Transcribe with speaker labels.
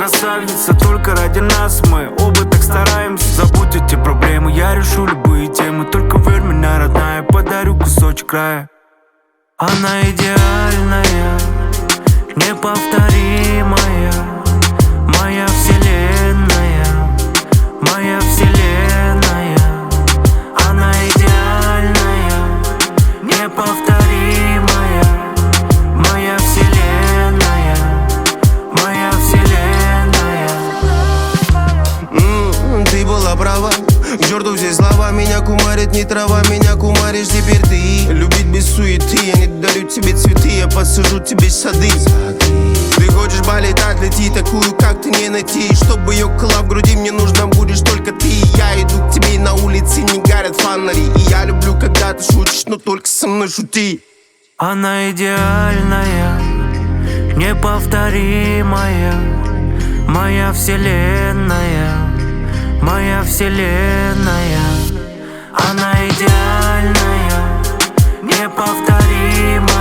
Speaker 1: красавица, только ради нас мы оба так стараемся. Забудь эти проблемы, я решу любые темы. Только верь меня, родная, подарю кусочек края. Она идеальная, неповторимая, моя вселенная, моя вселенная. Она идеальная, неповторимая, моя вселенная, моя вселенная.
Speaker 2: Ты была права, к черту все слова. Меня кумарит не трава, меня кумаришь теперь ты. Любить без суеты, я не дарю тебе цветы, я посажу тебе сады. Ты хочешь полетать, лети, такую, как ты, не найти. Чтобы ее крыла в груди, мне нужна будешь только ты. Я иду к тебе, на улице не горят фонари. И я люблю, когда ты шутишь, но только со мной шути.
Speaker 1: Она идеальная, неповторимая, моя вселенная, моя вселенная. Она идеальная, неповторимая.